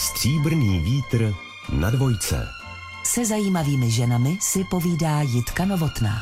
Stříbrný vítr na dvojce. Se zajímavými ženami si povídá Jitka Novotná.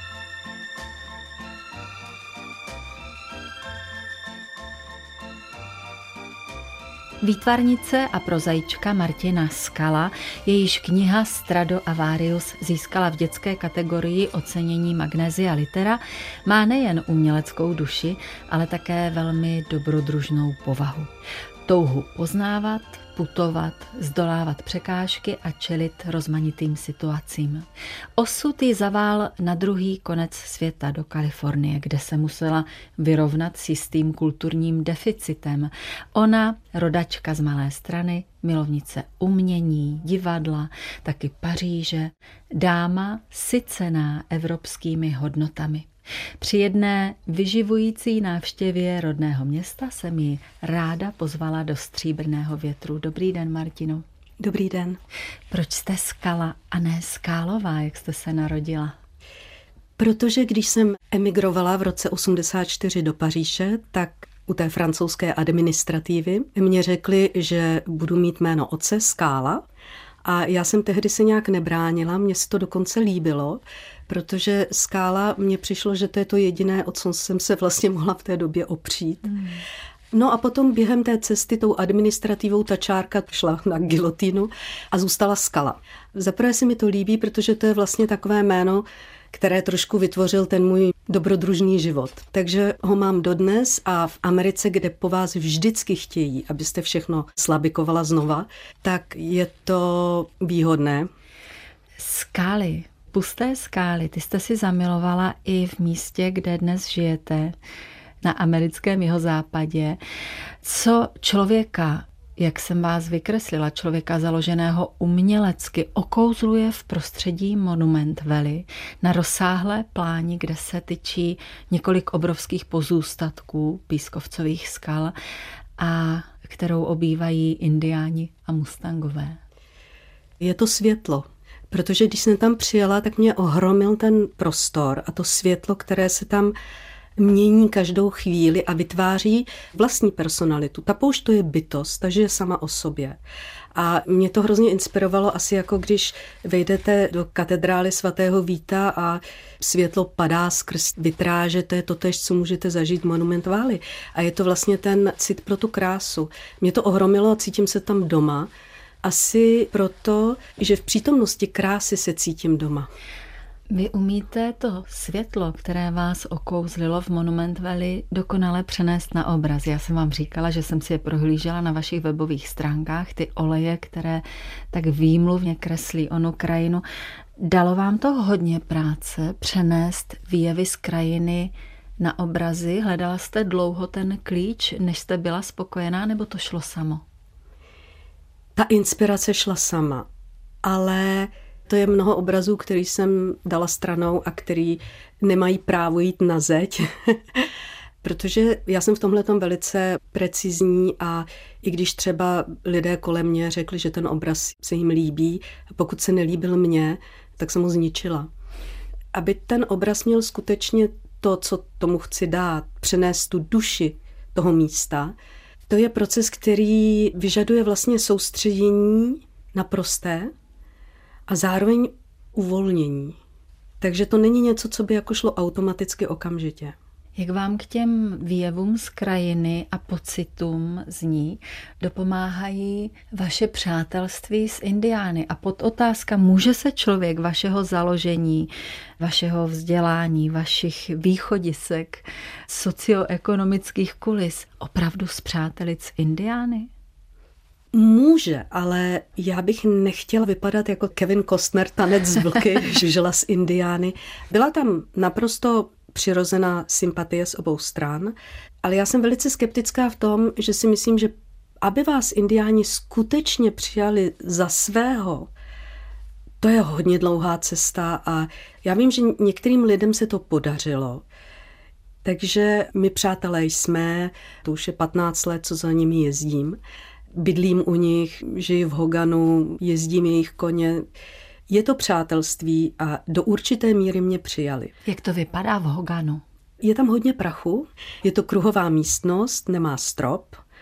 Výtvarnice a prozaička Martina Skala, jejíž kniha Strado Avarius získala v dětské kategorii ocenění Magnesia Litera, má nejen uměleckou duši, ale také velmi dobrodružnou povahu. Touhu poznávat, putovat, zdolávat překážky a čelit rozmanitým situacím. Osud ji zavál na druhý konec světa do Kalifornie, kde se musela vyrovnat s jistým kulturním deficitem. Ona, rodačka z malé strany, milovnice umění, divadla, taky Paříže, dáma sycená evropskými hodnotami. Při jedné vyživující návštěvě rodného města jsem ji ráda pozvala do Stříbrného větru. Dobrý den, Martino. Dobrý den. Proč jste Skala a ne Skálová, jak jste se narodila? Protože když jsem emigrovala v roce 1984 do Paříže, tak u té francouzské administrativy mě řekli, že budu mít jméno otce Skála. A já jsem tehdy se nějak nebránila, mně se to dokonce líbilo, protože Skála mně přišlo, že to je to jediné, o co jsem se vlastně mohla v té době opřít. No a potom během té cesty tou administrativou ta čárka šla na gilotinu a zůstala Skala. Zaprvé se mi to líbí, protože to je vlastně takové jméno, které trošku vytvořil ten můj dobrodružný život. Takže ho mám dodnes a v Americe, kde po vás vždycky chtějí, abyste všechno slabikovala znova, tak je to výhodné. Skály, pusté skály, ty jste si zamilovala i v místě, kde dnes žijete, na americkém jihozápadě. Co člověka, jak jsem vás vykreslila, člověka založeného umělecky, okouzluje v prostředí Monument Valley na rozsáhlé pláni, kde se tyčí několik obrovských pozůstatků pískovcových skal a kterou obývají indiáni a mustangové. Je to světlo, protože když jsem tam přijela, tak mě ohromil ten prostor a to světlo, které se tam mění každou chvíli a vytváří vlastní personalitu. Ta poušť to je bytost, takže je sama o sobě. A mě to hrozně inspirovalo asi jako když vejdete do katedrály svatého Víta a světlo padá skrz vitráže, to je totéž, co můžete zažít v Monument Valley. A je to vlastně ten cit pro tu krásu. Mě to ohromilo a cítím se tam doma. Asi proto, že v přítomnosti krásy se cítím doma. Vy umíte to světlo, které vás okouzlilo v Monument Valley, dokonale přenést na obraz. Já jsem vám říkala, že jsem si je prohlížela na vašich webových stránkách, ty oleje, které tak výmluvně kreslí onu krajinu. Dalo vám to hodně práce přenést výjevy z krajiny na obrazy? Hledala jste dlouho ten klíč, než jste byla spokojená, nebo to šlo samo? Ta inspirace šla sama, ale to je mnoho obrazů, který jsem dala stranou a který nemají právo jít na zeď, protože já jsem v tomhletom velice precizní a i když třeba lidé kolem mě řekli, že ten obraz se jim líbí, pokud se nelíbil mně, tak jsem ho zničila. Aby ten obraz měl skutečně to, co tomu chci dát, přenést tu duši toho místa, to je proces, který vyžaduje vlastně soustředění naprosté a zároveň uvolnění. Takže to není něco, co by jako šlo automaticky okamžitě. Jak vám k těm výjevům z krajiny a pocitům z ní dopomáhají vaše přátelství s indiány? A podotázka, může se člověk vašeho založení, vašeho vzdělání, vašich východisek, socioekonomických kulis opravdu spřátelit s indiány? Může, ale já bych nechtěla vypadat jako Kevin Costner, tanec z vlky, žila s indiány. Byla tam naprosto přirozená sympatie z obou stran, ale já jsem velice skeptická v tom, že si myslím, že aby vás indiáni skutečně přijali za svého, to je hodně dlouhá cesta a já vím, že některým lidem se to podařilo. Takže my přátelé jsme, to už je 15 let, co za nimi jezdím, bydlím u nich, žiju v Hoganu, jezdím jejich koně. Je to přátelství a do určité míry mě přijali. Jak to vypadá v Hoganu? Je tam hodně prachu, je to kruhová místnost, nemá strop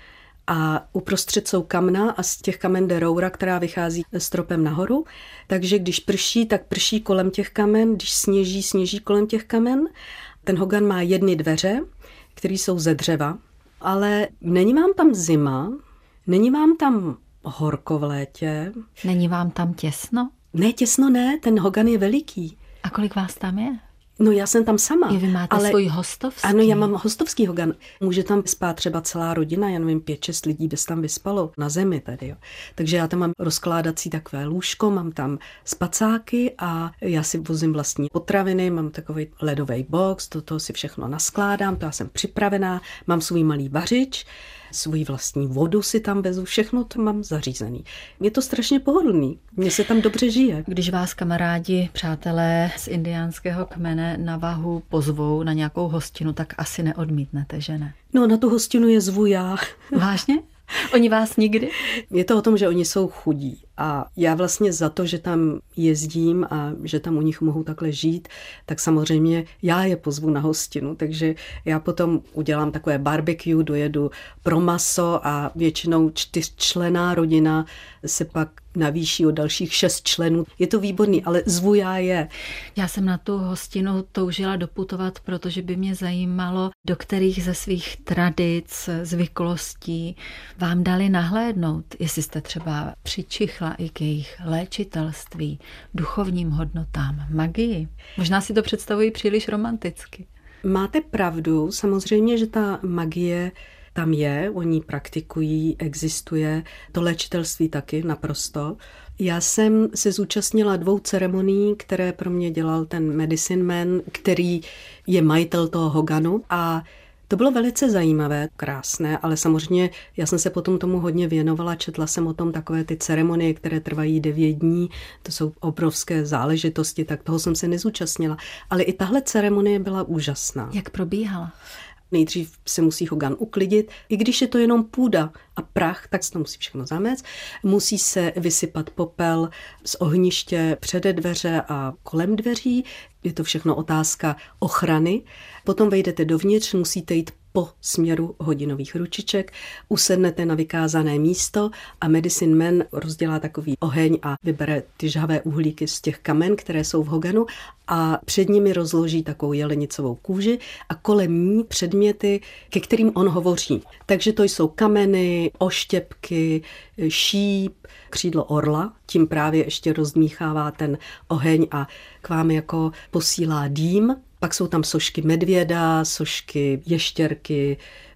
a uprostřed jsou kamna a z těch kamen jde roura, která vychází stropem nahoru. Takže když prší, tak prší kolem těch kamen, když sněží, sněží kolem těch kamen. Ten hogan má 1 dveře, které jsou ze dřeva, ale není vám tam zima, není vám tam horko v létě. Není vám tam těsno? Ne, těsno ne, ten hogan je veliký. A kolik vás tam je? No já jsem tam sama. Vy máte svůj hostovský? Ano, já mám hostovský hogan. Může tam spát třeba celá rodina, já nevím, 5-6 lidí by se tam vyspalo na zemi tady. Jo. Takže já tam mám rozkládací takové lůžko, mám tam spacáky a já si vozím vlastní potraviny, mám takový ledový box, do toho si všechno naskládám, to já jsem připravená, mám svůj malý vařič, svůj vlastní vodu si tam vezu, všechno to mám zařízený. Je to strašně pohodlný, mně se tam dobře žije. Když vás kamarádi, přátelé z indiánského kmene na Vahu pozvou na nějakou hostinu, tak asi neodmítnete, že ne? No, na tu hostinu je zvu já. Vážně? Oni vás nikdy? Je to o tom, že oni jsou chudí a já vlastně za to, že tam jezdím a že tam u nich mohu takhle žít, tak samozřejmě já je pozvu na hostinu, takže já potom udělám takové barbecue, dojedu pro maso a většinou 4členná rodina se pak navýší o dalších 6 členů. Je to výborný, ale zvu já je. Já jsem na tu hostinu toužila doputovat, protože by mě zajímalo, do kterých ze svých tradic, zvyklostí vám dali nahlédnout, jestli jste třeba přičichla i k jejich léčitelství, duchovním hodnotám, magii. Možná si to představuji příliš romanticky. Máte pravdu, samozřejmě, že ta magie tam je, oni praktikují, existuje, to léčitelství taky naprosto. Já jsem se zúčastnila 2 ceremonií, které pro mě dělal ten medicine man, který je majitel toho hoganu a to bylo velice zajímavé, krásné, ale samozřejmě já jsem se potom tomu hodně věnovala, četla jsem o tom takové ty ceremonie, které trvají 9 dní, to jsou obrovské záležitosti, tak toho jsem se nezúčastnila. Ale i tahle ceremonie byla úžasná. Jak probíhala? Nejdřív se musí hogan uklidit, i když je to jenom půda a prach, tak se to musí všechno zamést. Musí se vysypat popel z ohniště před dveře a kolem dveří. Je to všechno otázka ochrany. Potom vejdete dovnitř, musíte jít po směru hodinových ručiček, usednete na vykázané místo a medicine man rozdělá takový oheň a vybere ty žhavé uhlíky z těch kamen, které jsou v hoganu a před nimi rozloží takovou jelenicovou kůži a kolem ní předměty, ke kterým on hovoří. Takže to jsou kameny, oštěpky, šíp, křídlo orla, tím právě ještě rozdmíchává ten oheň a k vám jako posílá dým. Pak jsou tam sošky medvěda, sošky ještěrky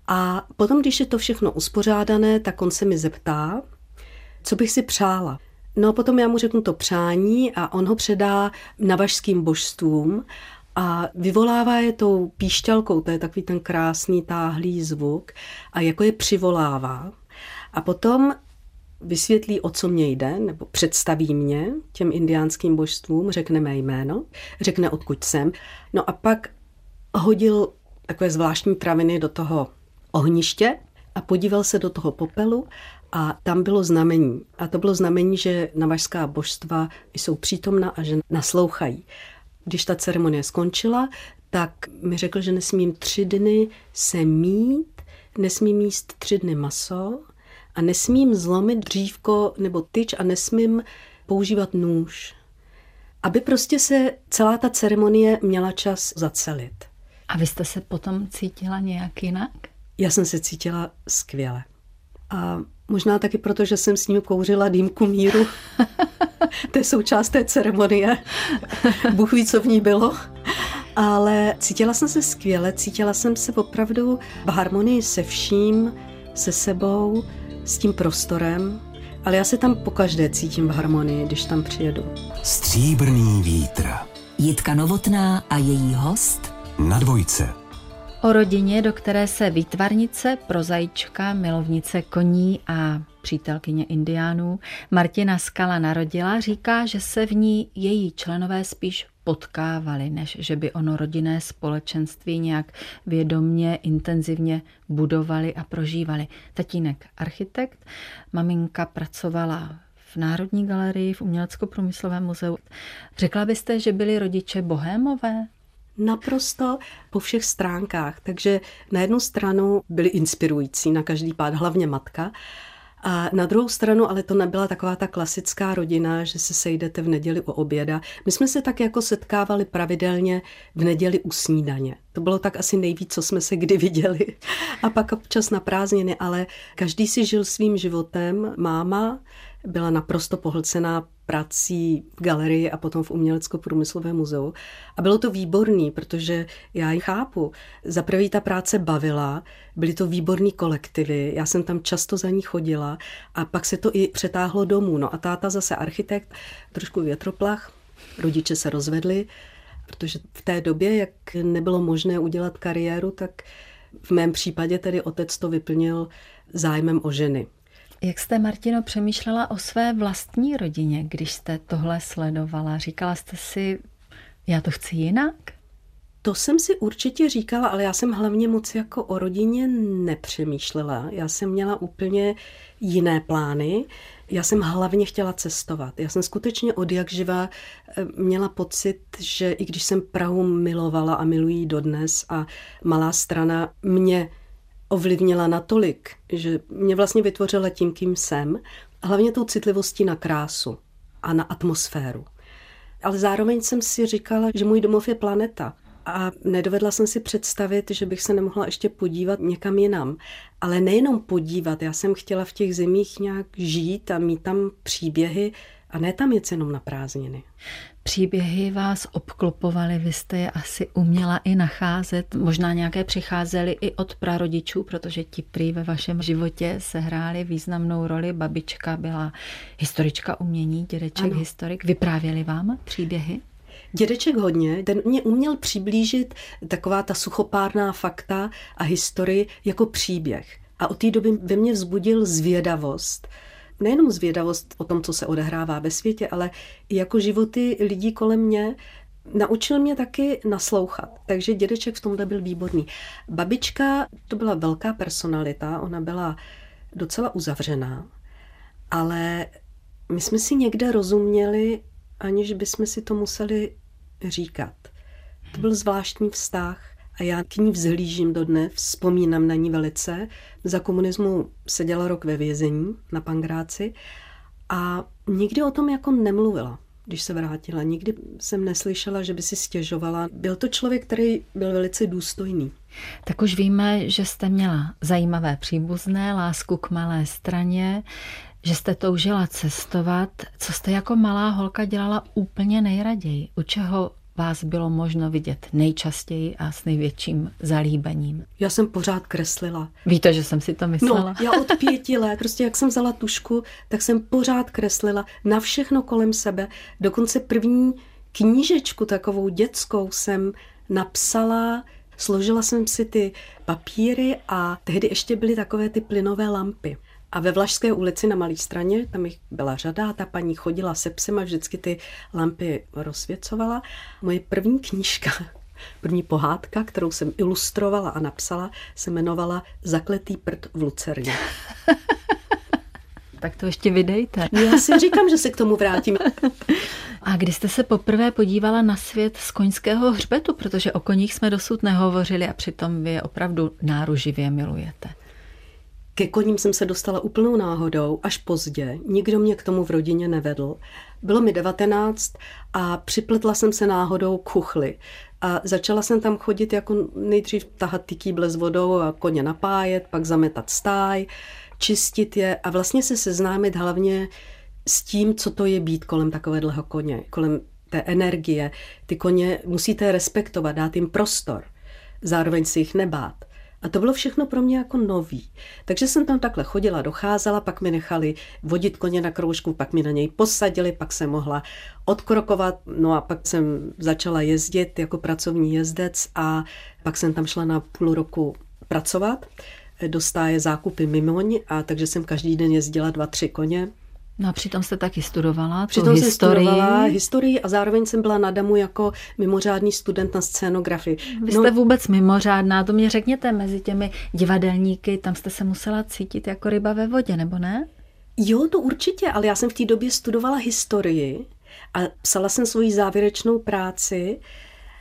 a potom, když je to všechno uspořádané, tak on se mi zeptá, co bych si přála. No a potom já mu řeknu to přání a on ho předá navažským božstvům a vyvolává je tou píšťalkou, to je takový ten krásný táhlý zvuk a jako je přivolává. A potom vysvětlí, o co mě jde, nebo představí mě těm indiánským božstvům, řekne mé jméno, řekne, odkud jsem. No a pak hodil takové zvláštní traviny do toho ohniště a podíval se do toho popelu a tam bylo znamení. A to bylo znamení, že navažská božstva jsou přítomna a že naslouchají. Když ta ceremonie skončila, tak mi řekl, že nesmím 3 dny se mít, nesmím jíst 3 dny maso, a nesmím zlomit dřívko nebo tyč a nesmím používat nůž. Aby prostě se celá ta ceremonie měla čas zacelit. A vy jste se potom cítila nějak jinak? Já jsem se cítila skvěle. A možná taky proto, že jsem s ním kouřila dýmku míru. To je součást té ceremonie. Bůh ví, co v ní bylo. Ale cítila jsem se skvěle, cítila jsem se opravdu v harmonii se vším, se sebou, s tím prostorem, ale já se tam pokaždé cítím v harmonii, když tam přijedu. Stříbrný vítr. Jitka Novotná a její host Na Dvojce. O rodině, do které se výtvarnice, prozaička, milovnice koní a přítelkyně indiánů Martina Skala narodila, říká, že se v ní její členové spíš potkávali, než že by ono rodinné společenství nějak vědomně, intenzivně budovali a prožívali. Tatínek architekt, maminka pracovala v Národní galerii, v Umělecko-průmyslovém muzeu. Řekla byste, že byli rodiče bohémové? Naprosto po všech stránkách. Takže na jednu stranu byli inspirující na každý pád, hlavně matka. A na druhou stranu, ale to nebyla taková ta klasická rodina, že se sejdete v neděli u oběda. My jsme se tak jako setkávali pravidelně v neděli u snídaně. To bylo tak asi nejvíc, co jsme se kdy viděli. A pak občas na prázdniny, ale každý si žil svým životem. Máma byla naprosto pohlcená prací v galerii a potom v Umělecko-průmyslovém muzeu. A bylo to výborný, protože já ji chápu. Za prvé ta práce bavila, byly to výborný kolektivy, já jsem tam často za ní chodila a pak se to i přetáhlo domů. No a táta zase architekt, trošku větroplach, rodiče se rozvedli, protože v té době, jak nebylo možné udělat kariéru, tak v mém případě tedy otec to vyplnil zájmem o ženy. Jak jste, Martino, přemýšlela o své vlastní rodině, když jste tohle sledovala? Říkala jste si, já to chci jinak? To jsem si určitě říkala, ale já jsem hlavně moc jako o rodině nepřemýšlela. Já jsem měla úplně jiné plány. Já jsem hlavně chtěla cestovat. Já jsem skutečně od jak živa měla pocit, že i když jsem Prahu milovala a miluji dodnes a Malá Strana mě ovlivnila natolik, že mě vlastně vytvořila tím, kým jsem, hlavně tou citlivostí na krásu a na atmosféru. Ale zároveň jsem si říkala, že můj domov je planeta a nedovedla jsem si představit, že bych se nemohla ještě podívat někam jinam. Ale nejenom podívat, já jsem chtěla v těch zemích nějak žít a mít tam příběhy a ne tam jet jenom na prázdniny. Příběhy vás obklopovaly, vy jste je asi uměla i nacházet, možná nějaké přicházely i od prarodičů, protože ti prý ve vašem životě sehráli významnou roli. Babička byla historička umění, dědeček historik. Vyprávěli vám příběhy? Dědeček hodně, ten mě uměl přiblížit taková ta suchopárná fakta a historii jako příběh. A od té doby ve mně vzbudil zvědavost. Nejenom zvědavost o tom, co se odehrává ve světě, ale i jako životy lidí kolem mě. Naučil mě taky naslouchat, takže dědeček v tomhle byl výborný. Babička, to byla velká personalita, ona byla docela uzavřená, ale my jsme si někde rozuměli, aniž bychom si to museli říkat. To byl zvláštní vztah a já k ní vzhlížím dodnes, vzpomínám na ní velice. Za komunismu seděla rok ve vězení na Pangráci a nikdy o tom jako nemluvila, když se vrátila. Nikdy jsem neslyšela, že by si stěžovala. Byl to člověk, který byl velice důstojný. Tak už víme, že jste měla zajímavé příbuzné, lásku k Malé Straně, že jste toužila cestovat. Co jste jako malá holka dělala úplně nejraději? U čeho vás bylo možno vidět nejčastěji a s největším zalíbením? Já jsem pořád kreslila. Víte, že jsem si to myslela? No, já od 5 let, prostě jak jsem vzala tušku, tak jsem pořád kreslila na všechno kolem sebe. Dokonce první knížečku takovou dětskou jsem napsala, složila jsem si ty papíry a tehdy ještě byly takové ty plynové lampy. A ve Vlašské ulici na Malé Straně, tam jich byla řada, ta paní chodila se psem a vždycky ty lampy rozsvěcovala. Moje první knížka, první pohádka, kterou jsem ilustrovala a napsala, se jmenovala Zakletý prd v lucerně. Tak to ještě vydejte. Já si říkám, že se k tomu vrátím. A kdy jste se poprvé podívala na svět z koňského hřbetu, protože o koních jsme dosud nehovořili a přitom vy je opravdu náruživě milujete. Ke koním jsem se dostala úplnou náhodou, až pozdě. Nikdo mě k tomu v rodině nevedl. Bylo mi 19 a připletla jsem se náhodou k chuchli. A začala jsem tam chodit jako nejdřív tahat ty kýble s vodou a koně napájet, pak zametat stáj, čistit je a vlastně se seznámit hlavně s tím, co to je být kolem takovéhleho koně, kolem té energie. Ty koně musíte respektovat, dát jim prostor, zároveň si jich nebát. A to bylo všechno pro mě jako nový. Takže jsem tam takhle chodila, docházela, pak mi nechali vodit koně na kroužku, pak mi na něj posadili, pak jsem mohla odkrokovat, no a pak jsem začala jezdit jako pracovní jezdec a pak jsem tam šla na půl roku pracovat do stáje Zákupy Mimoň a takže jsem každý den jezdila 2-3 koně. No a přitom jste taky studovala Přitom jsem studovala historii a zároveň jsem byla na Damu jako mimořádný student na scénografii. Vy jste vůbec mimořádná, to mě řekněte, mezi těmi divadelníky, tam jste se musela cítit jako ryba ve vodě, nebo ne? Jo, to určitě, ale já jsem v té době studovala historii a psala jsem svoji závěrečnou práci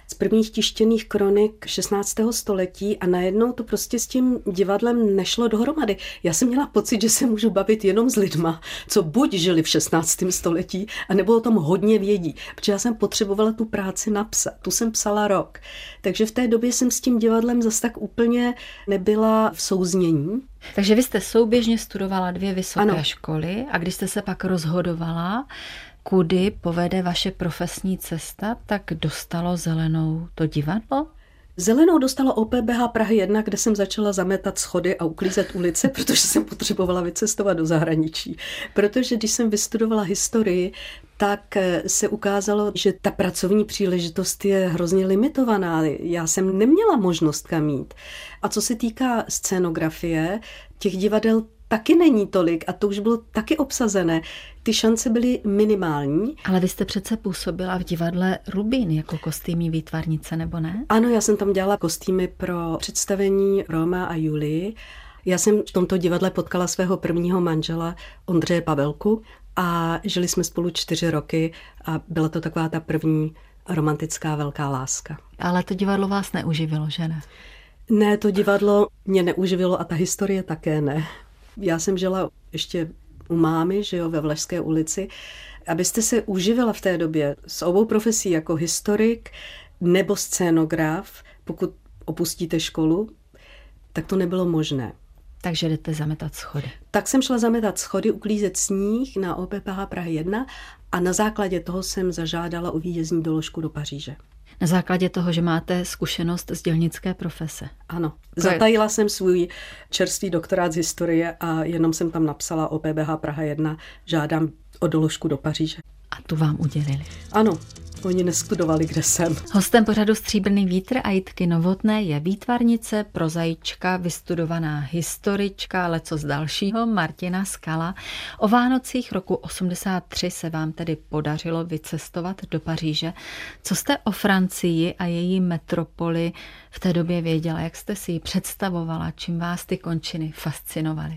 z prvních tištěných kronik 16. století a najednou to prostě s tím divadlem nešlo dohromady. Já jsem měla pocit, že se můžu bavit jenom s lidma, co buď žili v 16. století, anebo o tom hodně vědí, protože já jsem potřebovala tu práci napsat. Tu jsem psala rok. Takže v té době jsem s tím divadlem zas tak úplně nebyla v souznění. Takže vy jste souběžně studovala 2 vysoké školy a když jste se pak rozhodovala, kudy povede vaše profesní cesta, tak dostalo zelenou to divadlo? Zelenou dostalo OPBH Prahy 1, kde jsem začala zametat schody a uklízet ulice, protože jsem potřebovala vycestovat do zahraničí. Protože když jsem vystudovala historii, tak se ukázalo, že ta pracovní příležitost je hrozně limitovaná. Já jsem neměla možnost kam jít. A co se týká scénografie, těch divadel taky není tolik a to už bylo taky obsazené. Ty šance byly minimální. Ale vy jste přece působila v divadle Rubín jako kostýmní výtvarnice, nebo ne? Ano, já jsem tam dělala kostýmy pro představení Róma a Julii. Já jsem v tomto divadle potkala svého prvního manžela Ondřeje Pavelku a žili jsme spolu 4 roky a byla to taková ta první romantická velká láska. Ale to divadlo vás neuživilo, že ne? Ne, to divadlo mě neuživilo a ta historie také ne. Já jsem žila ještě u mámy, že jo, ve Vlašské ulici. Abyste se uživila v té době s obou profesí jako historik nebo scénograf, pokud opustíte školu, tak to nebylo možné. Takže jdete zametat schody. Tak jsem šla zametat schody, uklízet sníh na OPPH Prahy 1 a na základě toho jsem zažádala o výjezdní doložku do Paříže. Na základě toho, že máte zkušenost z dělnické profese. Ano. Zatajila jsem svůj čerstvý doktorát z historie a jenom jsem tam napsala OPBH Praha 1, žádám o doložku do Paříže. A tu vám udělili. Ano. Oni nestudovali, kde jsem. Hostem pořadu Stříbrný vítr a Jitky Novotné je výtvarnice, prozaička, vystudovaná historička, lecos dalšího, Martina Skala. O Vánocích roku 83 se vám tedy podařilo vycestovat do Paříže. Co jste o Francii a její metropoli v té době věděla? Jak jste si ji představovala? Čím vás ty končiny fascinovaly?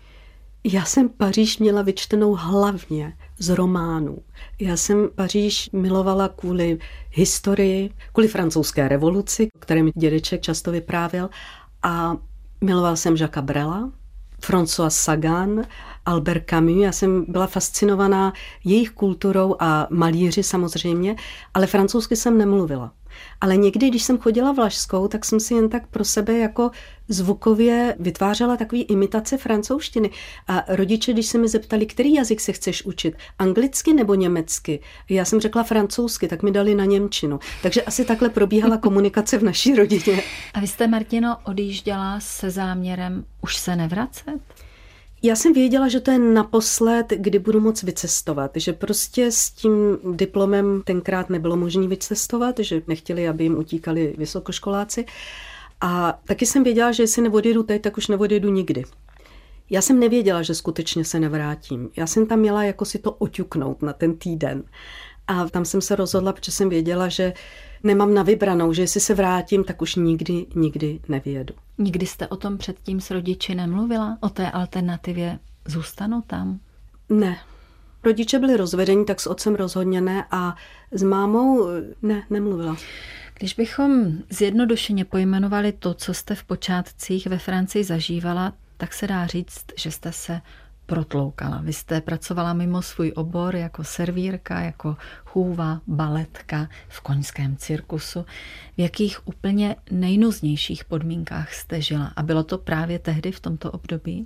Já jsem Paříž měla vyčtenou hlavně z románů. Já jsem Paříž milovala kvůli historii, kvůli francouzské revoluci, o které mi dědeček často vyprávěl. A miloval jsem Jacques Brela, François Sagan, Albert Camus. Já jsem byla fascinovaná jejich kulturou a malíři samozřejmě, ale francouzsky jsem nemluvila. Ale někdy, když jsem chodila Vlašskou, tak jsem si jen tak pro sebe jako zvukově vytvářela takový imitace francouzštiny. A rodiče, když se mi zeptali, který jazyk se chceš učit, anglicky nebo německy, já jsem řekla francouzsky, tak mi dali na němčinu. Takže asi takhle probíhala komunikace v naší rodině. A vy jste, Martino, odjížděla se záměrem už se nevracet? Já jsem věděla, že to je naposled, kdy budu moct vycestovat, že prostě s tím diplomem tenkrát nebylo možné vycestovat, že nechtěli, aby jim utíkali vysokoškoláci. A taky jsem věděla, že jestli neodjedu teď, tak už neodjedu nikdy. Já jsem nevěděla, že skutečně se nevrátím. Já jsem tam měla jako si to oťuknout na ten týden. A tam jsem se rozhodla, protože jsem věděla, že nemám na vybranou, že jestli se vrátím, tak už nikdy nevyjedu. Nikdy jste o tom předtím s rodiči nemluvila? O té alternativě zůstanu tam? Ne. Rodiče byli rozvedení, tak s otcem rozhodně ne a s mámou nemluvila. Když bychom zjednodušeně pojmenovali to, co jste v počátcích ve Francii zažívala, tak se dá říct, že jste se protloukala. Vy jste pracovala mimo svůj obor jako servírka, jako chůva, baletka v koňském cirkusu. V jakých úplně nejnuznějších podmínkách jste žila? A bylo to právě tehdy v tomto období?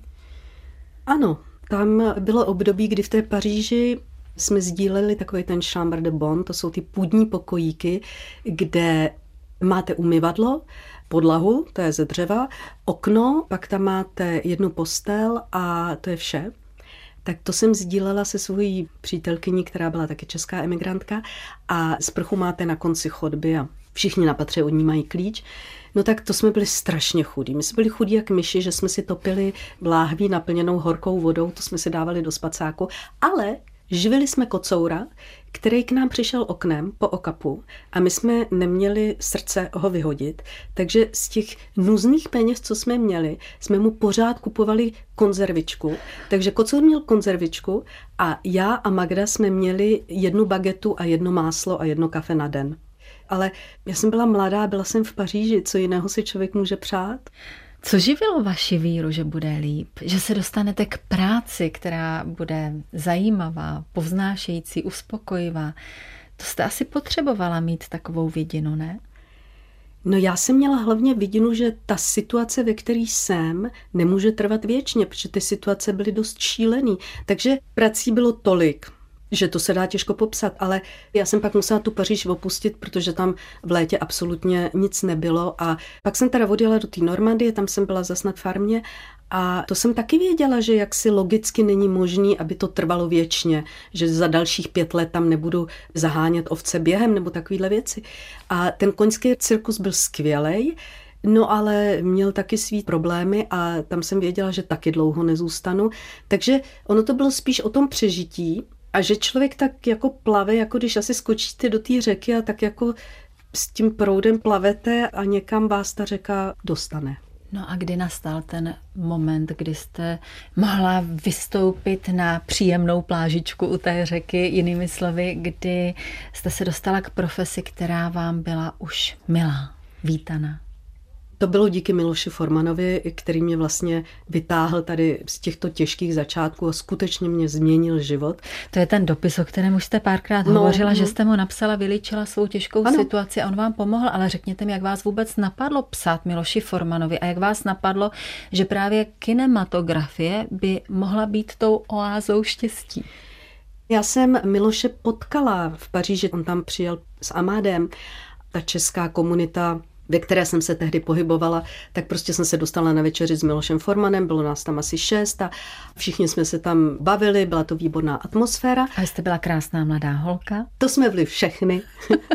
Ano, tam bylo období, kdy v té Paříži jsme sdíleli takový ten chambre de bonne, to jsou ty půdní pokojíky, kde máte umyvadlo, podlahu, to je ze dřeva, okno, pak tam máte jednu postel a to je vše. Tak to jsem sdílela se svojí přítelkyní, která byla taky česká emigrantka a sprchu máte na konci chodby a všichni na patře od ní mají klíč. No tak to jsme byli strašně chudí. My jsme byli chudí jak myši, že jsme si topili láhví naplněnou horkou vodou, to jsme si dávali do spacáku, ale živili jsme kocoura, který k nám přišel oknem po okapu a my jsme neměli srdce ho vyhodit, takže z těch nuzných peněz, co jsme měli, jsme mu pořád kupovali konzervičku. Takže kocour měl konzervičku a já a Magda jsme měli 1 bagetu a 1 máslo a 1 kafe na den. ale já jsem byla mladá, byla jsem v Paříži, co jiného si člověk může přát? Co živilo vaši víru, že bude líp? Že se dostanete k práci, která bude zajímavá, povznášející, uspokojivá. To jste asi potřebovala mít takovou vidinu, ne? No já jsem měla hlavně vidinu, že ta situace, ve které jsem, nemůže trvat věčně, protože ty situace byly dost šílený. Takže prací bylo tolik, že to se dá těžko popsat, ale já jsem pak musela tu Paříž opustit, protože tam v létě absolutně nic nebylo a pak jsem teda odjela do té Normandie, tam jsem byla zas na farmě a to jsem taky věděla, že jaksi logicky není možný, aby to trvalo věčně, že za dalších 5 let tam nebudu zahánět ovce během nebo takovýhle věci. A ten koňský cirkus byl skvělej, no ale měl taky svý problémy a tam jsem věděla, že taky dlouho nezůstanu, takže ono to bylo spíš o tom přežití, a že člověk tak jako plave, jako když asi skočíte do té řeky a tak jako s tím proudem plavete a někam vás ta řeka dostane. No a kdy nastal ten moment, kdy jste mohla vystoupit na příjemnou plážičku u té řeky, jinými slovy, kdy jste se dostala k profesi, která vám byla už milá, vítaná? To bylo díky Miloši Formanovi, který mě vlastně vytáhl tady z těchto těžkých začátků a skutečně mě změnil život. To je ten dopis, o kterém už jste párkrát hovořila, že jste mu napsala, vylíčila svou těžkou situaci a on vám pomohl, ale řekněte mi, jak vás vůbec napadlo psát Miloši Formanovi a jak vás napadlo, že právě kinematografie by mohla být tou oázou štěstí. Já jsem Miloše potkala v Paříži, on tam přijel s Amádem, ta česká komunita, ve které jsem se tehdy pohybovala, tak prostě jsem se dostala na večeři s Milošem Formanem, bylo nás tam asi 6 a všichni jsme se tam bavili, byla to výborná atmosféra. A jste byla krásná mladá holka? To jsme byli všechny.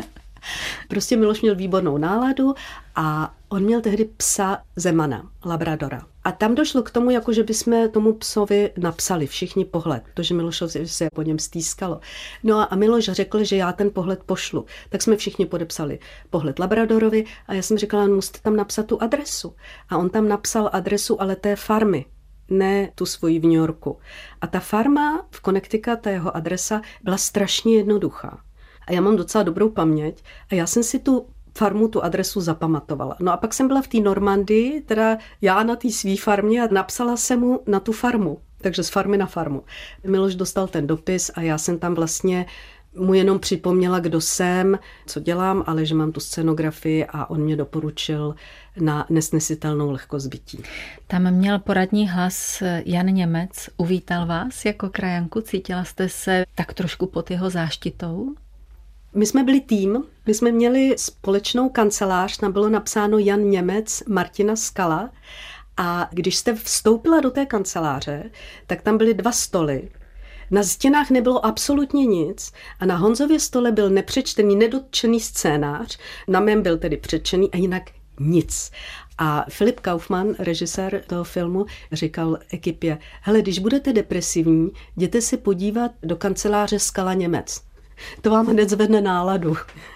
Prostě Miloš měl výbornou náladu a on měl tehdy psa Zemana, labradora. A tam došlo k tomu, jako že bychom tomu psovi napsali všichni pohled, protože Milošovi se po něm stýskalo. No a Miloš řekl, že já ten pohled pošlu. Tak jsme všichni podepsali pohled labradorovi a já jsem říkala, musíte tam napsat tu adresu. A on tam napsal adresu, ale té farmy, ne tu svoji v New Yorku. A ta farma v Connecticut, ta jeho adresa, byla strašně jednoduchá. A já mám docela dobrou paměť a já jsem si tu farmu, tu adresu zapamatovala. No a pak jsem byla v té Normandii, teda já na té svý farmě a napsala jsem mu na tu farmu. Takže z farmy na farmu. Miloš dostal ten dopis a já jsem tam vlastně mu jenom připomněla, kdo jsem, co dělám, ale že mám tu scenografii a on mě doporučil na nesnesitelnou lehkost bytí. Tam měl poradní hlas Jan Němec. Uvítal vás jako krajanku? Cítila jste se tak trošku pod jeho záštitou? My jsme byli tým, my jsme měli společnou kancelář, tam bylo napsáno Jan Němec, Martina Skala a když jste vstoupila do té kanceláře, tak tam byly 2 stoly. Na stěnách nebylo absolutně nic a na Honzově stole byl nepřečtený, nedotčený scénář, na mém byl tedy přečtený a jinak nic. A Filip Kaufmann, režisér toho filmu, říkal ekipě, hele, když budete depresivní, jděte se podívat do kanceláře Skala Němec. To vám hned zvedne náladu.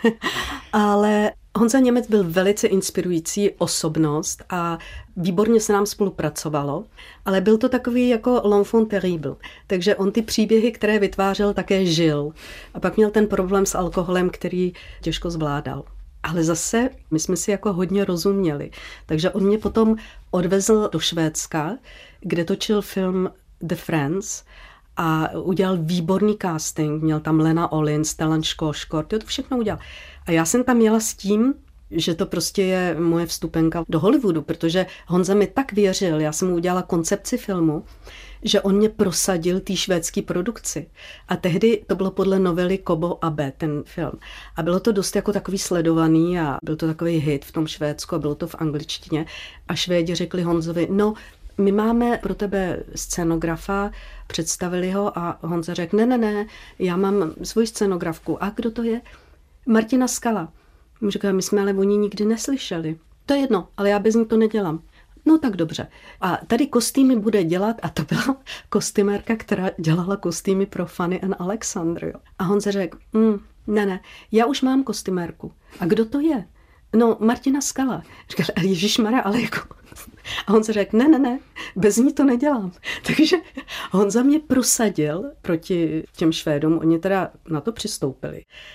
Ale Honza Němec byl velice inspirující osobnost a výborně se nám spolupracovalo, ale byl to takový jako l'enfant terrible. Takže on ty příběhy, které vytvářel, také žil. A pak měl ten problém s alkoholem, který těžko zvládal. Ale zase my jsme si jako hodně rozuměli. Takže on mě potom odvezl do Švédska, kde točil film The Friends a udělal výborný casting. Měl tam Lena Olin, Stellan Skarsgård, to všechno udělal. A já jsem tam jela s tím, že to prostě je moje vstupenka do Hollywoodu, protože Honza mi tak věřil, já jsem mu udělala koncepci filmu, že on mě prosadil té švédské produkci. A tehdy to bylo podle novely Kobo Abe, ten film. A bylo to dost jako takový sledovaný a byl to takový hit v tom Švédsku a bylo to v angličtině. A Švédi řekli Honzovi, no, my máme pro tebe scenografa, představili ho a Honza řekl, ne, já mám svoji scenografku. A kdo to je? Martina Skala. Mu říkala, my jsme ale o ní nikdy neslyšeli. To je jedno, ale já bez ní to nedělám. No tak dobře. A tady kostýmy bude dělat, a to byla kostymérka, která dělala kostýmy pro Fanny and Alexander. Jo. A Honza řekl, ne, já už mám kostymérku. A kdo to je? No, Martina Skala. Říkala, ježišmarja, ale jako... A Honza řekl, ne, bez ní to nedělám. Takže Honza mě prosadil proti těm Švédům, oni teda na to přistoupili.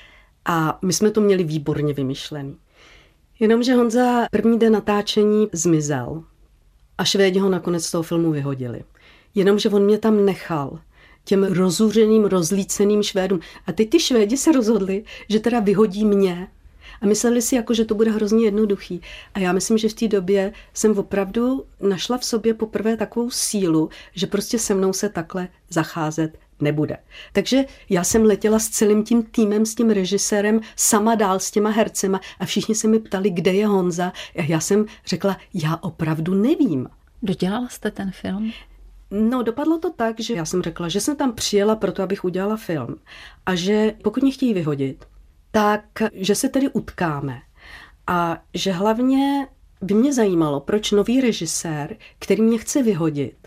A my jsme to měli výborně vymyšlený. Jenomže Honza první den natáčení zmizel a Švédi ho nakonec z toho filmu vyhodili. Jenomže on mě tam nechal těm rozuřeným, rozlíceným Švédům. A teď ty Švédi se rozhodli, že teda vyhodí mě. A mysleli si, jako, že to bude hrozně jednoduchý. A já myslím, že v té době jsem opravdu našla v sobě poprvé takovou sílu, že prostě se mnou se takhle zacházet nebude. Takže já jsem letěla s celým tím týmem, s tím režisérem, sama dál s těma hercema a všichni se mi ptali, kde je Honza. A já jsem řekla, já opravdu nevím. Dodělala jste ten film? No, dopadlo to tak, že já jsem řekla, že jsem tam přijela proto, abych udělala film. A že pokud mě chtějí vyhodit, tak že se tedy utkáme. A že hlavně by mě zajímalo, proč nový režisér, který mě chce vyhodit,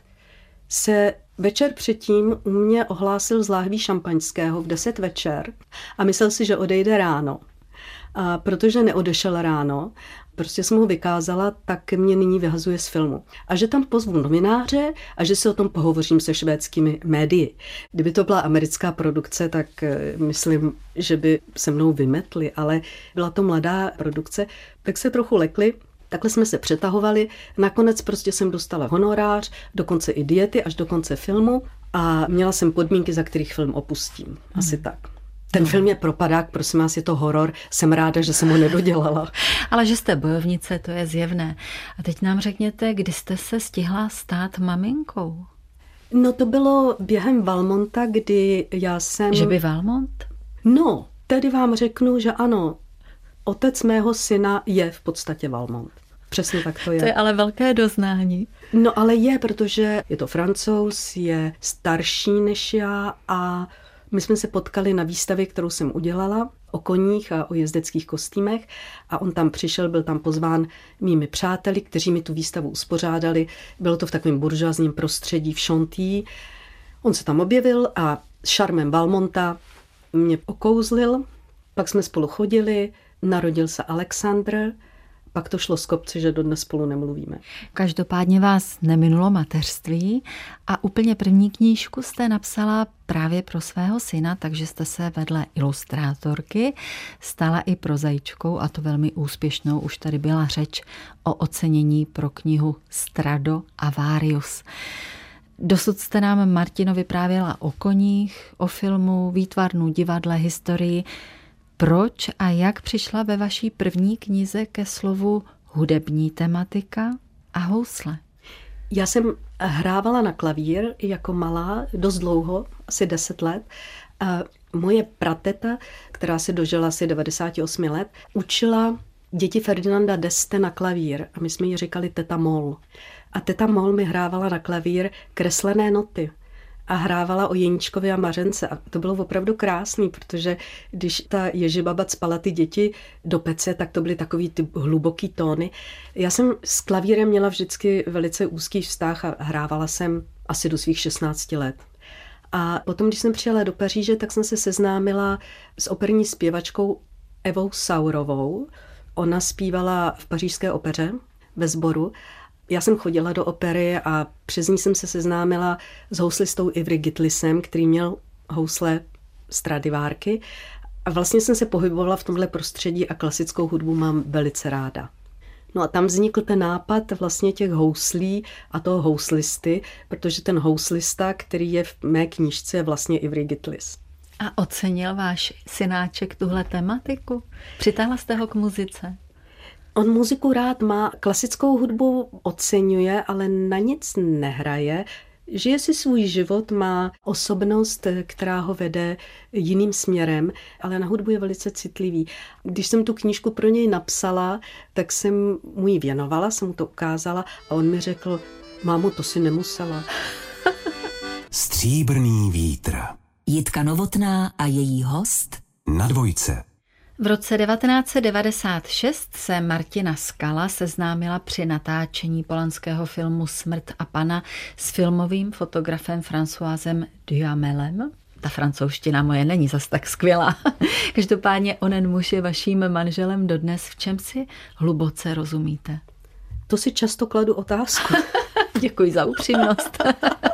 se večer předtím u mě ohlásil z láhví šampaňského v 10 večer a myslel si, že odejde ráno. A protože neodešel ráno, prostě jsem ho vykázala, tak mě nyní vyhazuje z filmu. A že tam pozvu novináře a že si o tom pohovořím se švédskými médii. Kdyby to byla americká produkce, tak myslím, že by se mnou vymetli, ale byla to mladá produkce, tak se trochu lekli. Takhle jsme se přetahovali, nakonec prostě jsem dostala honorář, dokonce i diety až do konce filmu a měla jsem podmínky, za kterých film opustím. Asi tak. Ten film je propadák, prosím vás, je to horor, jsem ráda, že jsem ho nedodělala. Ale že jste bojovnice, to je zjevné. A teď nám řekněte, kdy jste se stihla stát maminkou? No to bylo během Valmonta, kdy já jsem... Že by Valmont? No, tedy vám řeknu, že ano, otec mého syna je v podstatě Valmont. Přesně tak to je. To je ale velké doznání. No ale je, protože je to Francouz, je starší než já a my jsme se potkali na výstavě, kterou jsem udělala o koních a o jezdeckých kostýmech a on tam přišel, byl tam pozván mými přáteli, kteří mi tu výstavu uspořádali. Bylo to v takovém buržoazním prostředí v Chantilly. On se tam objevil a šarmem Valmonta mě okouzlil, pak jsme spolu chodili, narodil se Alexandr, pak to šlo z kopce, že dodnes spolu nemluvíme. Každopádně vás neminulo mateřství a úplně první knížku jste napsala právě pro svého syna, takže jste se vedle ilustrátorky stala i prozaičkou a to velmi úspěšnou. Už tady byla řeč o ocenění pro knihu Strado a Varius. Dosud jste nám, Martino, vyprávěla o koních, o filmu, výtvarnu, divadle, historii. Proč a jak přišla ve vaší první knize ke slovu hudební tematika a housle? Já jsem hrávala na klavír jako malá, dost dlouho, asi 10 let. A moje prateta, která se dožila asi 98 let, učila děti Ferdinanda d'Este na klavír a my jsme jí říkali teta Moll. A teta Moll mi hrávala na klavír kreslené noty. A hrávala o Jeníčkovi a Mařence. A to bylo opravdu krásný, protože když ta Ježibaba cpala ty děti do pece, tak to byly takový ty hluboký tóny. Já jsem s klavírem měla vždycky velice úzký vztah a hrávala jsem asi do svých 16 let. A potom, když jsem přijela do Paříže, tak jsem se seznámila s operní zpěvačkou Evou Saurovou. Ona zpívala v pařížské opeře ve sboru. Já jsem chodila do opery a přes ní jsem se seznámila s houslistou Ivry Gitlisem, který měl housle Stradivárky. A vlastně jsem se pohybovala v tomhle prostředí a klasickou hudbu mám velice ráda. No a tam vznikl ten nápad vlastně těch houslí a toho houslisty, protože ten houslista, který je v mé knížce, je vlastně Ivry Gitlis. A ocenil váš synáček tuhle tematiku? Přitáhla jste ho k muzice? On muziku rád má, klasickou hudbu oceňuje, ale na nic nehraje. Žije si svůj život, má osobnost, která ho vede jiným směrem, ale na hudbu je velice citlivý. Když jsem tu knížku pro něj napsala, tak jsem mu ji věnovala, jsem mu to ukázala a on mi řekl, mámo, to si nemusela. Stříbrný vítr. Jitka Novotná a její host Na Dvojce. V roce 1996 se Martina Skala seznámila při natáčení polanského filmu Smrt a pana s filmovým fotografem Françoisem Duhamelem. Ta francouzština moje není zas tak skvělá. Každopádně onen muž je vaším manželem dodnes, v čem si hluboce rozumíte? To si často kladu otázku. Děkuji za upřímnost.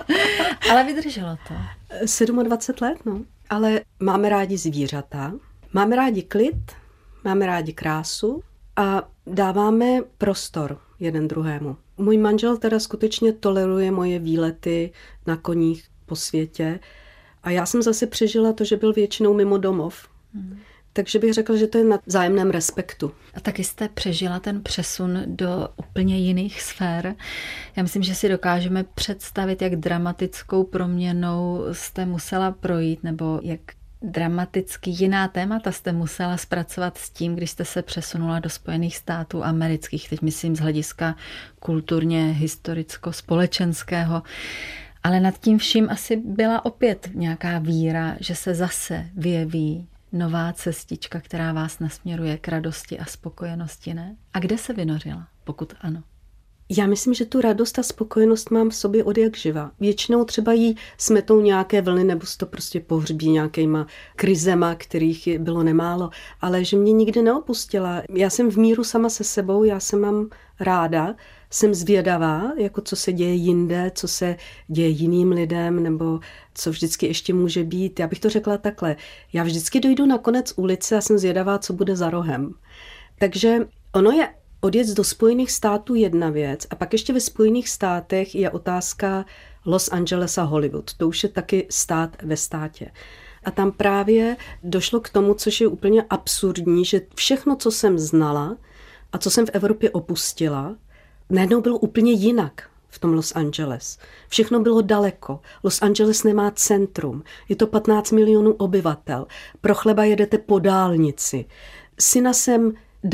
Ale vydrželo to. 27 let, no. Ale máme rádi zvířata, Máme rádi klid, máme rádi krásu a dáváme prostor jeden druhému. Můj manžel teda skutečně toleruje moje výlety na koních po světě a já jsem zase přežila to, že byl většinou mimo domov. Takže bych řekla, že to je na vzájemném respektu. A taky jste přežila ten přesun do úplně jiných sfér. Já myslím, že si dokážeme představit, jak dramatickou proměnou jste musela projít, nebo jak dramaticky jiná témata jste musela zpracovat s tím, když jste se přesunula do Spojených států amerických. Teď myslím z hlediska kulturně, historicko-společenského. Ale nad tím vším asi byla opět nějaká víra, že se zase vyjeví nová cestička, která vás nasměruje k radosti a spokojenosti, ne? A kde se vynořila, pokud ano? Já myslím, že tu radost a spokojenost mám v sobě od jak živa. Většinou třeba jí smetou nějaké vlny, nebo se to prostě pohřbí nějakýma krizema, kterých bylo nemálo, ale že mě nikdy neopustila. Já jsem v míru sama se sebou, já se mám ráda, jsem zvědavá, jako co se děje jinde, co se děje jiným lidem, nebo co vždycky ještě může být. Já bych to řekla takhle. Já vždycky dojdu na konec ulice a jsem zvědavá, co bude za rohem. Takže ono je odjet do Spojených států jedna věc a pak ještě ve Spojených státech je otázka Los Angeles a Hollywood. To už je taky stát ve státě. A tam právě došlo k tomu, což je úplně absurdní, že všechno, co jsem znala a co jsem v Evropě opustila, najednou bylo úplně jinak v tom Los Angeles. Všechno bylo daleko. Los Angeles nemá centrum. Je to 15 milionů obyvatel. Pro chleba jedete po dálnici. Syna jsem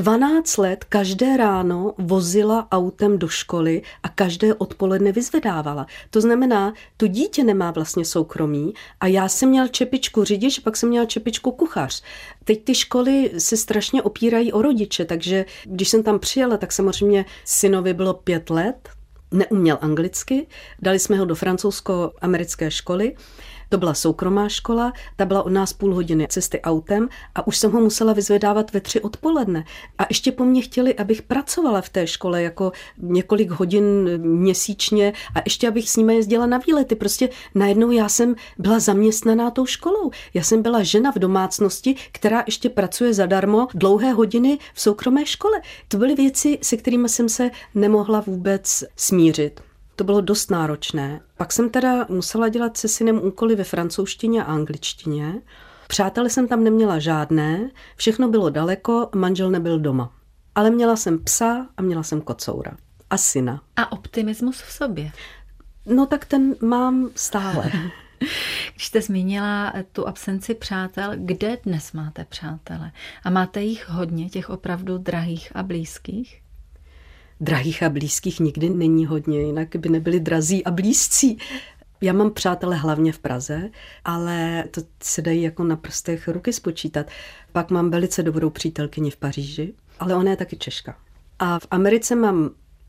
12 let každé ráno vozila autem do školy a každé odpoledne vyzvedávala. To znamená, to dítě nemá vlastně soukromí a já jsem měl čepičku řidič, pak jsem měl čepičku kuchař. Teď ty školy se strašně opírají o rodiče, takže když jsem tam přijela, tak samozřejmě synovi bylo 5 let, neuměl anglicky, dali jsme ho do francouzsko-americké školy. To byla soukromá škola, ta byla od nás půl hodiny cesty autem a už jsem ho musela vyzvedávat ve 3 odpoledne. A ještě po mně chtěli, abych pracovala v té škole jako několik hodin měsíčně a ještě abych s nimi jezdila na výlety. Prostě najednou já jsem byla zaměstnaná tou školou. Já jsem byla žena v domácnosti, která ještě pracuje zadarmo dlouhé hodiny v soukromé škole. To byly věci, se kterými jsem se nemohla vůbec smířit. To bylo dost náročné. Pak jsem teda musela dělat se synem úkoly ve francouzštině a angličtině. Přátele jsem tam neměla žádné, všechno bylo daleko, manžel nebyl doma. Ale měla jsem psa a měla jsem kocoura. A syna. A optimismus v sobě? No tak ten mám stále. Když jste zmínila tu absenci přátel, kde dnes máte přátele? A máte jich hodně, těch opravdu drahých a blízkých? Drahých a blízkých nikdy není hodně, jinak by nebyli drazí a blízcí. Já mám přátele hlavně v Praze, ale to se dají jako na prstech ruky spočítat. Pak mám velice dobrou přítelkyni v Paříži, ale ona je taky Češka. A v Americe mám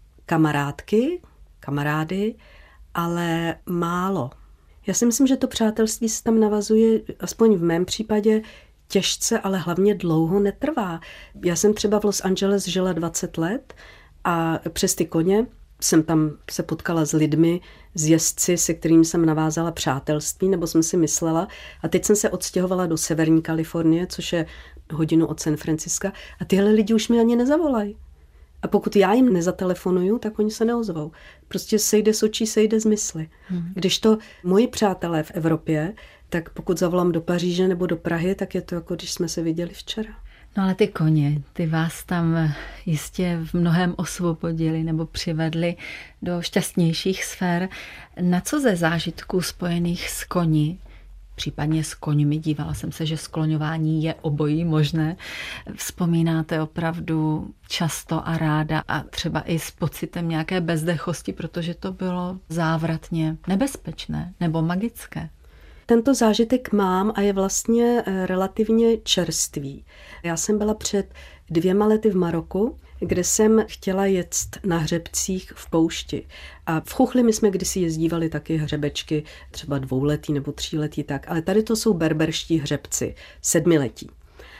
kamarády, ale málo. Já si myslím, že to přátelství se tam navazuje, aspoň v mém případě, těžce, ale hlavně dlouho netrvá. Já jsem třeba v Los Angeles žila 20 let, a přes ty koně jsem tam se potkala s lidmi, s jezdci, se kterými jsem navázala přátelství, nebo jsem si myslela. A teď jsem se odstěhovala do severní Kalifornie, což je hodinu od San Franciska. A tyhle lidi už mi ani nezavolají. A pokud já jim nezatelefonuju, tak oni se neozvou. Prostě sejde z očí, sejde z mysli. Když to moji přátelé v Evropě, tak pokud zavolám do Paříže nebo do Prahy, tak je to jako když jsme se viděli včera. No ale ty koně, ty vás tam jistě v mnohém osvobodili nebo přivedli do šťastnějších sfér. Na co ze zážitků spojených s koní, případně s koňmi, dívala jsem se, že skloňování je obojí možné, vzpomínáte opravdu často a ráda a třeba i s pocitem nějaké bezdechosti, protože to bylo závratně nebezpečné nebo magické? Tento zážitek mám a je vlastně relativně čerstvý. Já jsem byla před 2 lety v Maroku, kde jsem chtěla jet na hřebcích v poušti. A v Chuchli my jsme kdysi jezdívali taky hřebečky, třeba 2letý nebo 3letý tak, ale tady to jsou berberští hřebci, 7letí.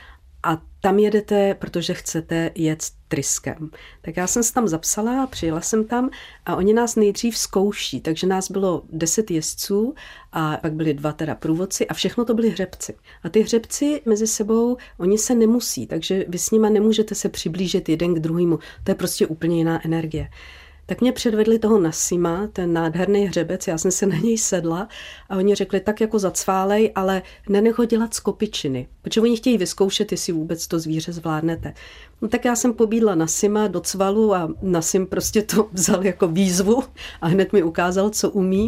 a tam jedete, protože chcete jet tryskem. Tak já jsem se tam zapsala a přijela jsem tam a oni nás nejdřív zkouší, takže nás bylo 10 jezdců a pak byli 2 teda průvodci a všechno to byli hřebci. A ty hřebci mezi sebou, oni se nemusí, takže vy s nima nemůžete se přiblížit jeden k druhému. To je prostě úplně jiná energie. Tak mě předvedli toho Nassima, ten nádherný hřebec, já jsem se na něj sedla a oni řekli tak jako zacválej, ale nenech ho dělat z kopičiny, protože oni chtějí vyzkoušet, jestli vůbec to zvíře zvládnete. No tak já jsem pobídla Nassima do cvalu a Nassim prostě to vzal jako výzvu a hned mi ukázal, co umí.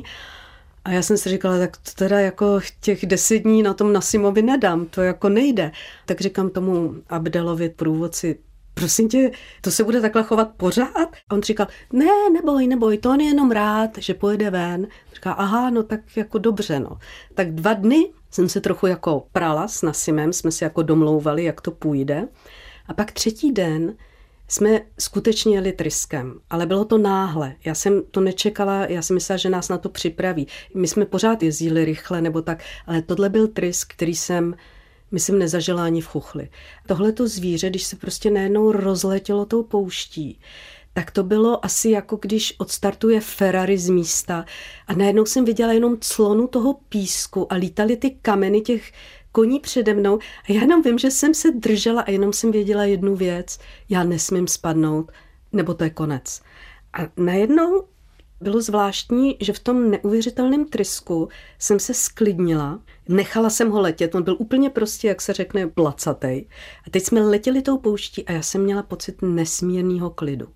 A já jsem si říkala, tak to teda jako těch 10 dní na tom Nassimovi nedám, to jako nejde. Tak říkám tomu Abdelovi, průvodci, prosím tě, to se bude takhle chovat pořád? A on říkal, ne, neboj, to on je jenom rád, že pojede ven. Říká, aha, no tak jako dobře, no. Tak 2 dny jsem se trochu jako prala s Nassimem, jsme si jako domlouvali, jak to půjde. A pak 3. den jsme skutečně jeli tryskem, ale bylo to náhle. Já jsem to nečekala, já jsem myslela, že nás na to připraví. My jsme pořád jezdili rychle nebo tak, ale tohle byl trysk, který jsem myslím, nezažila ani v Chuchli. Tohleto zvíře, když se prostě najednou rozletělo tou pouští, tak to bylo asi jako když odstartuje Ferrari z místa a najednou jsem viděla jenom clonu toho písku a lítaly ty kameny těch koní přede mnou a já jenom vím, že jsem se držela a jenom jsem věděla jednu věc, já nesmím spadnout, nebo to je konec. A najednou bylo zvláštní, že v tom neuvěřitelném trysku jsem se sklidnila, nechala jsem ho letět, on byl úplně prostě, jak se řekne, placatej. A teď jsme letěli tou pouští a já jsem měla pocit nesmírného klidu.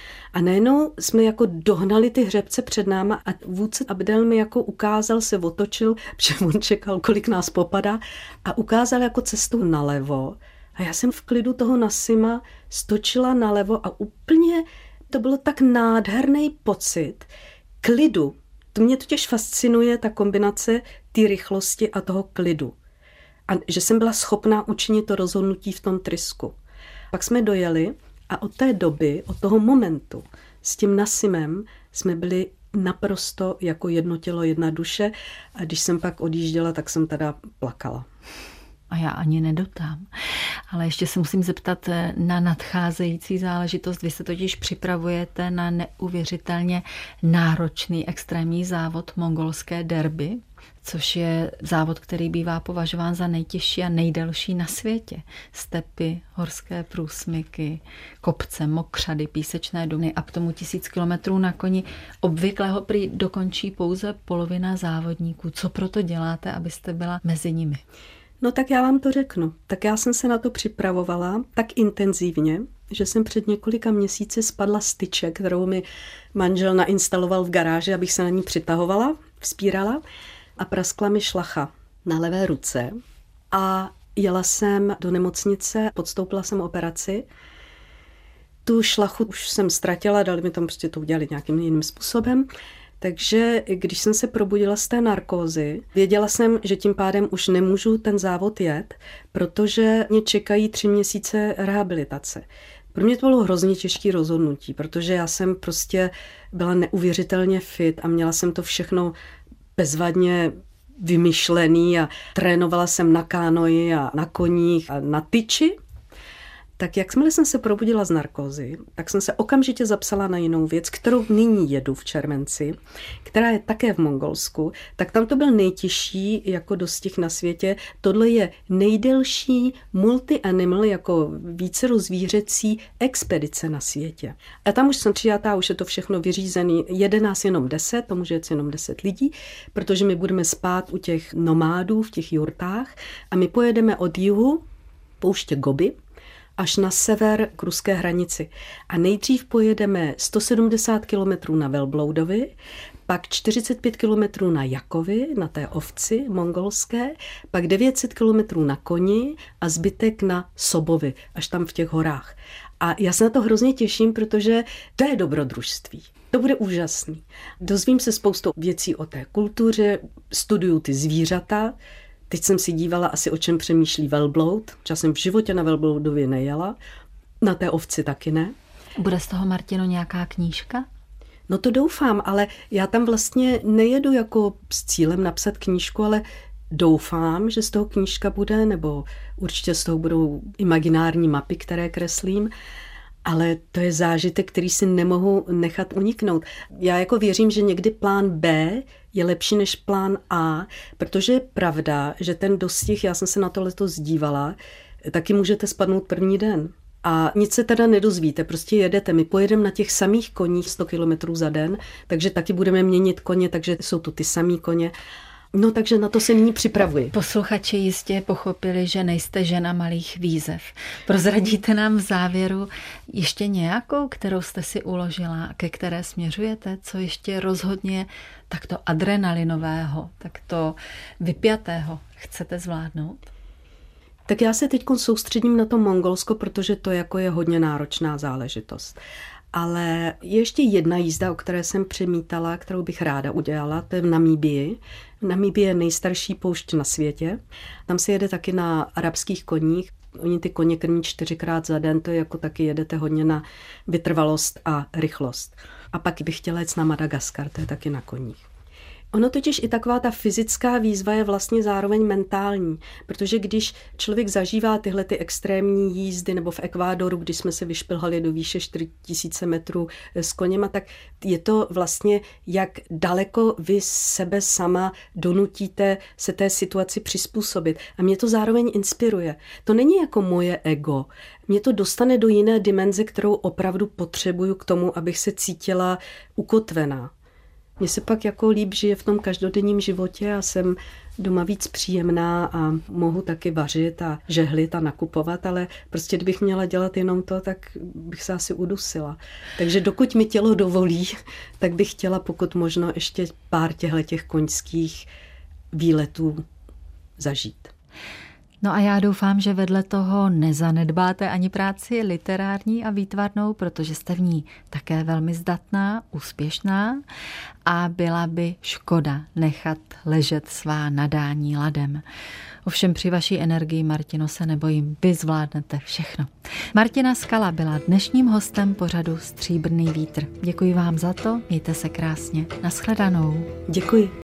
A najednou jsme jako dohnali ty hřebce před náma a vůdce Abdel mi jako ukázal, se otočil, protože on čekal, kolik nás popadá a ukázal jako cestu nalevo. A já jsem v klidu toho Nassima stočila nalevo a úplně to bylo tak nádherný pocit klidu. To mě totiž fascinuje, ta kombinace té rychlosti a toho klidu. A že jsem byla schopná učinit to rozhodnutí v tom trysku. Pak jsme dojeli a od té doby, od toho momentu s tím Nassimem jsme byli naprosto jako jedno tělo, jedna duše a když jsem pak odjížděla, tak jsem teda plakala. A já ani nedotám. Ale ještě se musím zeptat na nadcházející záležitost. Vy se totiž připravujete na neuvěřitelně náročný extrémní závod mongolské derby, což je závod, který bývá považován za nejtěžší a nejdelší na světě. Stepy, horské průsmyky, kopce, mokřady, písečné duny a k tomu 1000 kilometrů na koni. Obvykle ho prý dokončí pouze polovina závodníků. Co proto děláte, abyste byla mezi nimi? No tak já vám to řeknu. Tak já jsem se na to připravovala tak intenzivně, že jsem před několika měsíci spadla z tyče, kterou mi manžel nainstaloval v garáži, abych se na ní přitahovala, vzpírala a praskla mi šlacha na levé ruce a jela jsem do nemocnice, podstoupila jsem operaci. Tu šlachu už jsem ztratila, dali mi tam prostě to udělali nějakým jiným způsobem. Takže když jsem se probudila z té narkózy, věděla jsem, že tím pádem už nemůžu ten závod jet, protože mě čekají 3 měsíce rehabilitace. Pro mě to bylo hrozně těžké rozhodnutí, protože já jsem prostě byla neuvěřitelně fit a měla jsem to všechno bezvadně vymyšlený a trénovala jsem na kánoji a na koních a na tyči. Tak jakmile jsem se probudila z narkózy, tak jsem se okamžitě zapsala na jinou věc, kterou nyní jedu v červenci, která je také v Mongolsku, tak tam to byl nejtěžší jako dostih na světě. Tohle je nejdelší multi-animal, jako vícero zvířecí expedice na světě. A tam už jsem přijatá, už je to všechno vyřízený. Jede nás jenom 10, to může jet jenom 10 lidí, protože my budeme spát u těch nomádů v těch jurtách a my pojedeme od jihu pouště Gobi až na sever k ruské hranici. A nejdřív pojedeme 170 kilometrů na velbloudovi, pak 45 kilometrů na Jakovi, na té ovci mongolské, pak 900 kilometrů na koni a zbytek na Sobovi, až tam v těch horách. A já se na to hrozně těším, protože to je dobrodružství. To bude úžasný. Dozvím se spoustu věcí o té kultuře, studuju ty zvířata. Teď jsem si dívala asi, o čem přemýšlí velbloud. Časem v životě na velbloudově nejela. Na té ovci taky ne. Bude z toho, Martino, nějaká knížka? No to doufám, ale já tam vlastně nejedu jako s cílem napsat knížku, ale doufám, že z toho knížka bude, nebo určitě z toho budou imaginární mapy, které kreslím, ale to je zážitek, který si nemohu nechat uniknout. Já jako věřím, že někdy plán B je lepší než plán A, protože je pravda, že ten dostih, já jsem se na to letos dívala, taky můžete spadnout první den. A nic se teda nedozvíte, prostě jedete. My pojedeme na těch samých koních 100 kilometrů za den, takže taky budeme měnit koně, takže jsou to ty samý koně. No takže na to se nyní připravuji. Posluchači jistě pochopili, že nejste žena malých výzev. Prozradíte nám v závěru ještě nějakou, kterou jste si uložila, ke které směřujete, co ještě rozhodně takto adrenalinového, takto vypjatého chcete zvládnout? Tak já se teď soustředím na to Mongolsko, protože to jako je hodně náročná záležitost. Ale je ještě jedna jízda, o které jsem přemítala, kterou bych ráda udělala, to je v Namíbii. Namíbie je nejstarší poušť na světě. Tam se jede taky na arabských koních. Oni ty koně krmí 4krát za den, to je jako taky jedete hodně na vytrvalost a rychlost. A pak bych chtěla jet na Madagaskar, to je taky na koních. Ono totiž i taková ta fyzická výzva je vlastně zároveň mentální, protože když člověk zažívá tyhle ty extrémní jízdy nebo v Ekvádoru, když jsme se vyšplhali do výše 4000 metrů s koněma, tak je to vlastně, jak daleko vy sebe sama donutíte se té situaci přizpůsobit. A mě to zároveň inspiruje. To není jako moje ego. Mě to dostane do jiné dimenze, kterou opravdu potřebuju k tomu, abych se cítila ukotvená. Mně se pak jako líp žije v tom každodenním životě a jsem doma víc příjemná a mohu taky vařit a žehlit a nakupovat, ale prostě kdybych měla dělat jenom to, tak bych se asi udusila. Takže dokud mi tělo dovolí, tak bych chtěla pokud možno ještě pár těch koňských výletů zažít. No a já doufám, že vedle toho nezanedbáte ani práci literární a výtvarnou, protože jste v ní také velmi zdatná, úspěšná a byla by škoda nechat ležet svá nadání ladem. Ovšem při vaší energii, Martino, se nebojím, vy zvládnete všechno. Martina Skala byla dnešním hostem pořadu Stříbrný vítr. Děkuji vám za to, mějte se krásně. Nashledanou. Děkuji.